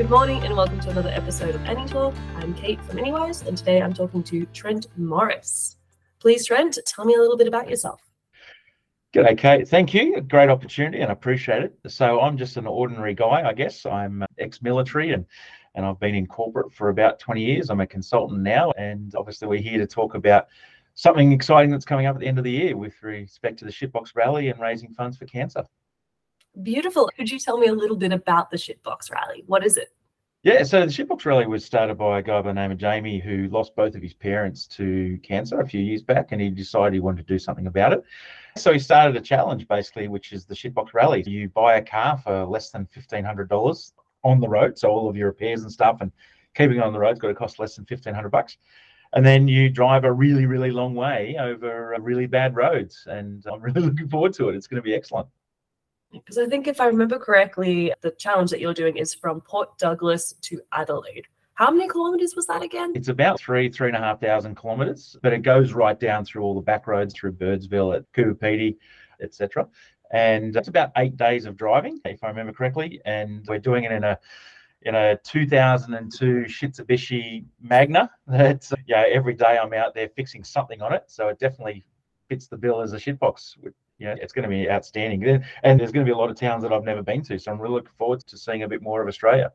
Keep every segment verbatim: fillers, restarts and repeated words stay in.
Good morning and welcome to another episode of Any Talk. I'm Kate from Anywise, and today I'm talking to Trent Morris. Please, Trent, tell me a little bit about yourself. G'day, Kate. Thank you. A great opportunity and I appreciate it. So I'm just an ordinary guy, I guess. I'm ex-military and, and I've been in corporate for about twenty years. I'm a consultant now, and obviously we're here to talk about something exciting that's coming up at the end of the year with respect to the Shitbox Rally and raising funds for cancer. Beautiful. Could you tell me a little bit about the Shitbox Rally? What is it? Yeah, so the Shitbox Rally was started by a guy by the name of Jamie who lost both of his parents to cancer a few years back, and he decided he wanted to do something about it. So he started a challenge basically, which is the Shitbox Rally. You buy a car for less than fifteen hundred dollars on the road, so all of your repairs and stuff and keeping it on the road's got to cost less than fifteen hundred bucks. And then you drive a really, really long way over really bad roads, and I'm really looking forward to it. It's going to be excellent. Because I think if I remember correctly, the challenge that you're doing is from Port Douglas to Adelaide. How many kilometres was that again? It's about three, three and a half thousand kilometres, but it goes right down through all the back roads, through Birdsville, at Coober Pedy, et cetera. And it's about eight days of driving, if I remember correctly. And we're doing it in a in a two thousand two Shitsubishi Magna. That's, yeah, every day I'm out there fixing something on it. So it definitely fits the bill as a shitbox. You know, it's going to be outstanding. And there's going to be a lot of towns that I've never been to. So I'm really looking forward to seeing a bit more of Australia.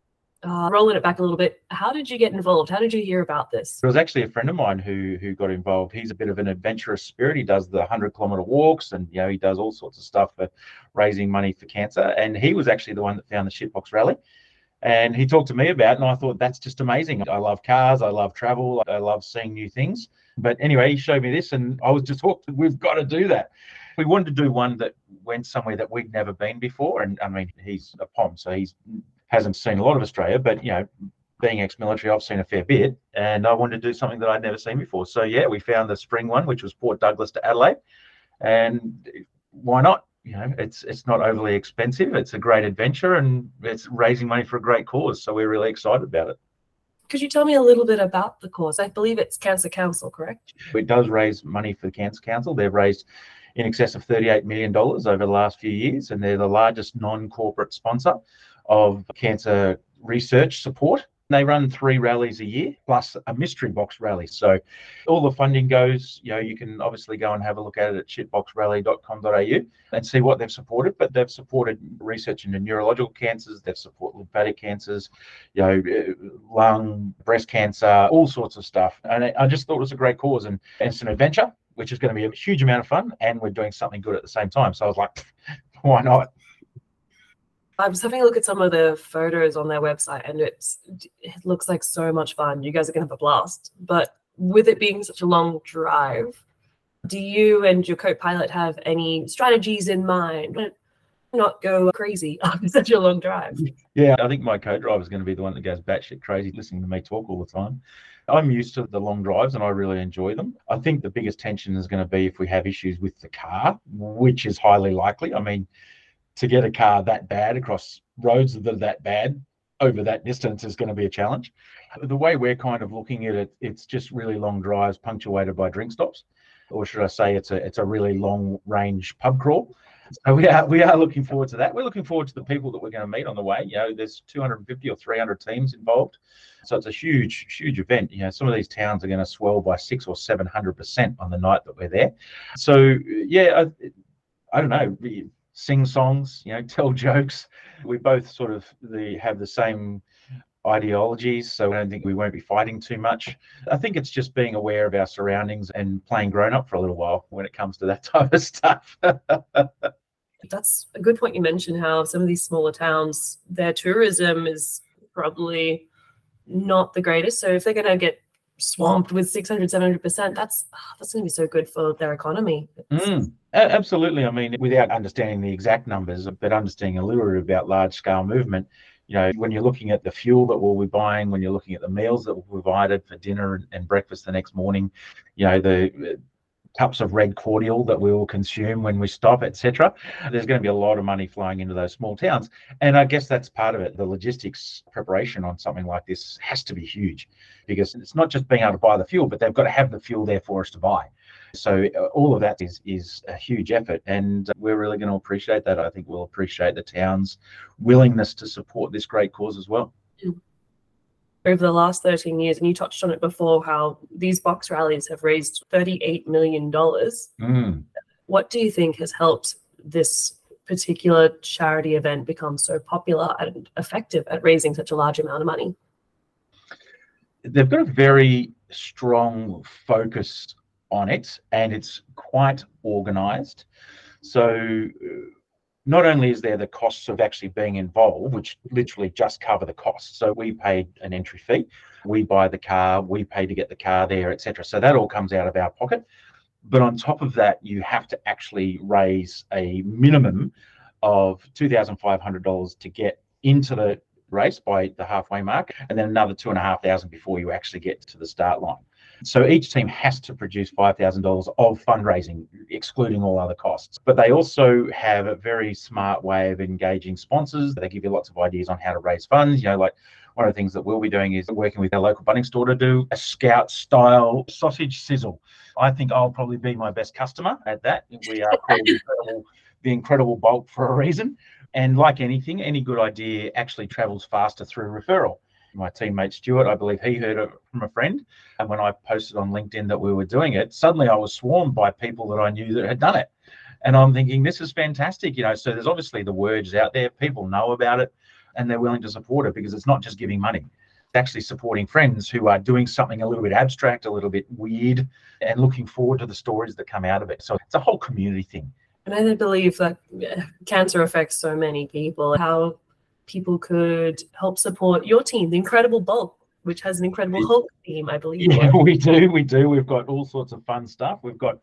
Uh, rolling it back a little bit, how did you get involved? How did you hear about this? It was actually a friend of mine who who got involved. He's a bit of an adventurous spirit. He does the hundred kilometre walks, and you know he does all sorts of stuff for raising money for cancer. And he was actually the one that found the Shitbox Rally. And he talked to me about it, and I thought, that's just amazing. I love cars, I love travel, I love seeing new things. But anyway, he showed me this, and I was just hooked. We've got to do that. We wanted to do one that went somewhere that we'd never been before. And I mean, he's a P O M, so he's hasn't seen a lot of Australia, but you know, being ex-military, I've seen a fair bit, and I wanted to do something that I'd never seen before. So yeah, we found the spring one, which was Port Douglas to Adelaide, and why not? You know, it's it's not overly expensive. It's a great adventure, and it's raising money for a great cause. So we're really excited about it. Could you tell me a little bit about the cause? I believe it's Cancer Council, correct? It does raise money for the Cancer Council. They've raised in excess of thirty-eight million dollars over the last few years, and they're the largest non-corporate sponsor of cancer research support. They run three rallies a year, plus a mystery box rally. So all the funding goes, you know, you can obviously go and have a look at it at shitbox rally dot com dot a u and see what they've supported. But they've supported research into neurological cancers, they've supported lymphatic cancers, you know, lung, breast cancer, all sorts of stuff. And I just thought it was a great cause, and it's an adventure, which is going to be a huge amount of fun, and we're doing something good at the same time. So I was like, why not? I was having a look at some of the photos on their website, and it's it looks like so much fun. You guys are going to have a blast. But with it being such a long drive, do you and your co-pilot have any strategies in mind? Not go crazy after such a long drive. Yeah, I think my co-driver is going to be the one that goes batshit crazy listening to me talk all the time. I'm used to the long drives and I really enjoy them. I think the biggest tension is going to be if we have issues with the car, which is highly likely. I mean, to get a car that bad across roads that are that bad over that distance is going to be a challenge. The way we're kind of looking at it, it's just really long drives punctuated by drink stops, or should I say it's a it's a really long range pub crawl. So we are we are looking forward to that. We're looking forward to the people that we're going to meet on the way. You know, there's two hundred fifty or three hundred teams involved, so it's a huge huge event. You know, some of these towns are going to swell by six or seven hundred percent on the night that we're there. So yeah, I, I don't know. Sing songs, you know, tell jokes. We both sort of the, have the same ideologies, so I don't think we won't be fighting too much. I think it's just being aware of our surroundings and playing grown up for a little while when it comes to that type of stuff. That's a good point. You mentioned how some of these smaller towns, their tourism is probably not the greatest. So if they're going to get swamped with six hundred, seven hundred percent, that's that's going to be so good for their economy. Mm, absolutely. I mean, without understanding the exact numbers, but understanding a little bit about large scale movement, you know, when you're looking at the fuel that we'll be buying, when you're looking at the meals that we'll be provided for dinner and, and breakfast the next morning, you know, the cups of red cordial that we will consume when we stop, et cetera. There's going to be a lot of money flowing into those small towns. And I guess that's part of it. The logistics preparation on something like this has to be huge, because it's not just being able to buy the fuel, but they've got to have the fuel there for us to buy. So uh, all of that is is a huge effort, and uh, we're really going to appreciate that. I think we'll appreciate the town's willingness to support this great cause as well. over the last thirteen years, and you touched on it before, how these box rallies have raised thirty-eight million dollars. Mm. What do you think has helped this particular charity event become so popular and effective at raising such a large amount of money? They've got a very strong focus on it, and it's quite organised. So not only is there the costs of actually being involved, which literally just cover the costs. So we paid an entry fee, we buy the car, we pay to get the car there, et cetera. So that all comes out of our pocket. But on top of that, you have to actually raise a minimum of two thousand five hundred dollars to get into the race by the halfway mark, and then another two and a half thousand before you actually get to the start line. So each team has to produce five thousand dollars of fundraising, excluding all other costs. But they also have a very smart way of engaging sponsors. They give you lots of ideas on how to raise funds. You know, like one of the things that we'll be doing is working with our local Bunnings store to do a Scout-style sausage sizzle. I think I'll probably be my best customer at that. We are called the incredible, the incredible bulk for a reason. And like anything, any good idea actually travels faster through referral. My teammate Stuart, I believe he heard it from a friend. And when I posted on LinkedIn that we were doing it, suddenly I was swarmed by people that I knew that had done it. And I'm thinking, this is fantastic. You know, so there's obviously the words out there, people know about it, and they're willing to support it, because it's not just giving money. It's actually supporting friends who are doing something a little bit abstract, a little bit weird, and looking forward to the stories that come out of it. So it's a whole community thing. And I believe that cancer affects so many people. How people could help support your team, the Incredible Bulk, which has an Incredible Hulk theme, I believe. Yeah, we do. We do. We've got all sorts of fun stuff. We've got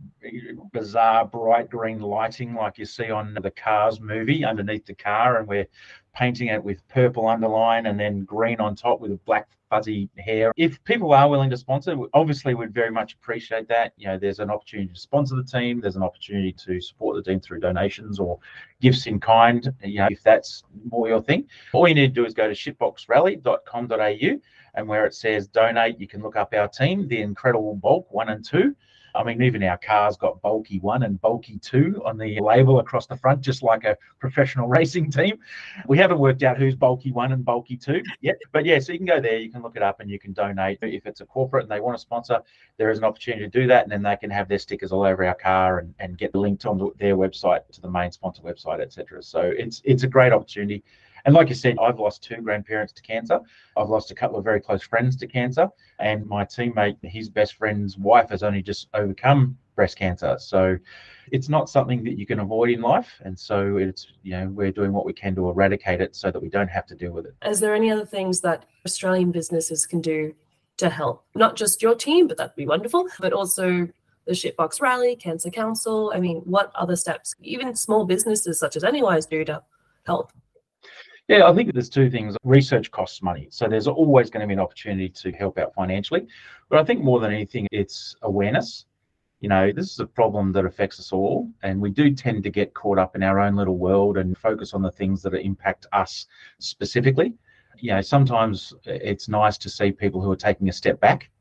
bizarre bright green lighting like you see on the Cars movie underneath the car, and we're painting it with purple underline and then green on top with black fuzzy hair. If people are willing to sponsor, obviously we'd very much appreciate that. You know, there's an opportunity to sponsor the team. There's an opportunity to support the team through donations or gifts in kind, you know, if that's more your thing. All you need to do is go to shitbox rally dot com dot a u, and where it says donate, you can look up our team, the Incredible Bulk one and two. I mean, even our car's got Bulky one and Bulky two on the label across the front, just like a professional racing team. We haven't worked out who's Bulky one and Bulky two yet. But yeah, so you can go there, you can look it up, and you can donate. If it's a corporate and they want to sponsor, there is an opportunity to do that. And then they can have their stickers all over our car and, and get linked on their website to the main sponsor website, et cetera. So it's it's a great opportunity. And like you said, I've lost two grandparents to cancer. I've lost a couple of very close friends to cancer. And my teammate, his best friend's wife, has only just overcome breast cancer. So it's not something that you can avoid in life. And so it's, you know, we're doing what we can to eradicate it so that we don't have to deal with it. Is there any other things that Australian businesses can do to help? Not just your team, but that'd be wonderful, but also the Shitbox Rally, Cancer Council. I mean, what other steps, even small businesses such as Anywise, do to help? Yeah, I think there's two things. Research costs money. So there's always going to be an opportunity to help out financially. But I think more than anything, it's awareness. You know, this is a problem that affects us all. And we do tend to get caught up in our own little world and focus on the things that impact us specifically. You know, sometimes it's nice to see people who are taking a step back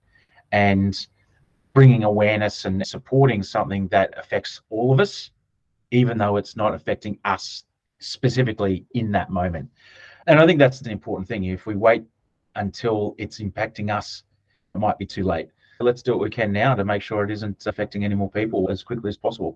and bringing awareness and supporting something that affects all of us, even though it's not affecting us specifically in that moment. And I think that's an important thing. If we wait until it's impacting us, it might be too late. Let's do what we can now to make sure it isn't affecting any more people as quickly as possible.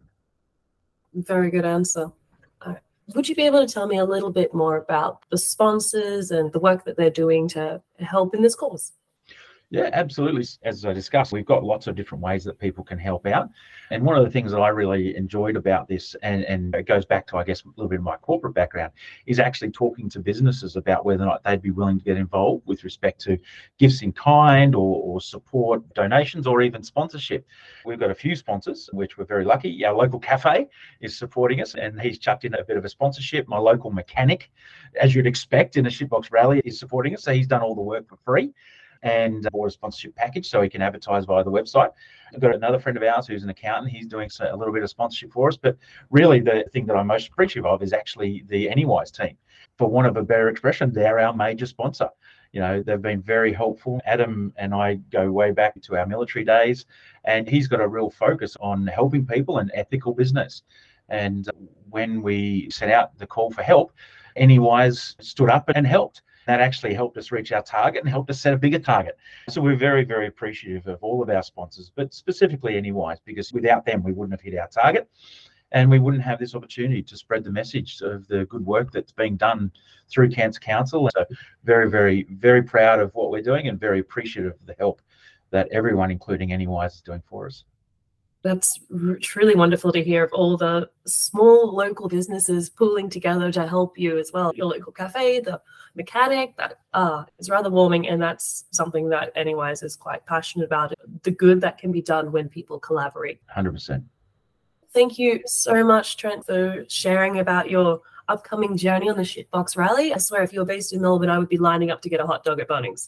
Very good answer. All right. Would you be able to tell me a little bit more about the sponsors and the work that they're doing to help in this cause? Yeah, absolutely. As I discussed, we've got lots of different ways that people can help out. And one of the things that I really enjoyed about this, and, and it goes back to, I guess, a little bit of my corporate background, is actually talking to businesses about whether or not they'd be willing to get involved with respect to gifts in kind or, or support, donations, or even sponsorship. We've got a few sponsors, which we're very lucky. Our local cafe is supporting us, and he's chucked in a bit of a sponsorship. My local mechanic, as you'd expect in a Shitbox Rally, is supporting us. So he's done all the work for free and bought a sponsorship package so he can advertise via the website. I've got another friend of ours who's an accountant. He's doing a little bit of sponsorship for us. But really the thing that I'm most appreciative of is actually the Anywise team. For want of a better expression, they're our major sponsor. You know, they've been very helpful. Adam and I go way back to our military days, and he's got a real focus on helping people and ethical business. And when we set out the call for help, Anywise stood up and helped. That actually helped us reach our target and helped us set a bigger target. So we're very, very appreciative of all of our sponsors, but specifically Anywise, because without them, we wouldn't have hit our target and we wouldn't have this opportunity to spread the message of the good work that's being done through Cancer Council. So very, very, very proud of what we're doing and very appreciative of the help that everyone, including Anywise, is doing for us. That's truly wonderful to hear of all the small local businesses pooling together to help you as well. Your local cafe, the mechanic, that uh, is rather warming. And that's something that Anywise is quite passionate about, the good that can be done when people collaborate. one hundred percent. Thank you so much, Trent, for sharing about your upcoming journey on the Shitbox Rally. I swear, if you were based in Melbourne, I would be lining up to get a hot dog at Bunnings.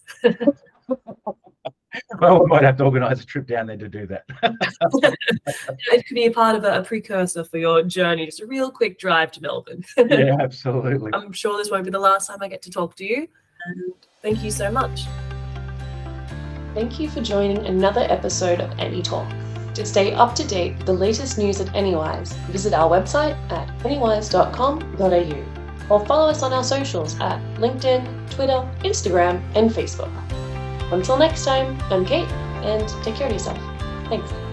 Well, we might have to organise a trip down there to do that. It could be a part of a, a precursor for your journey, just a real quick drive to Melbourne. Yeah, absolutely. I'm sure this won't be the last time I get to talk to you. And thank you so much. Thank you for joining another episode of Any Talk. To stay up to date with the latest news at Anywise, visit our website at anywise dot com dot a u or follow us on our socials at LinkedIn, Twitter, Instagram, and Facebook. Until next time, I'm Kate, and take care of yourself. Thanks.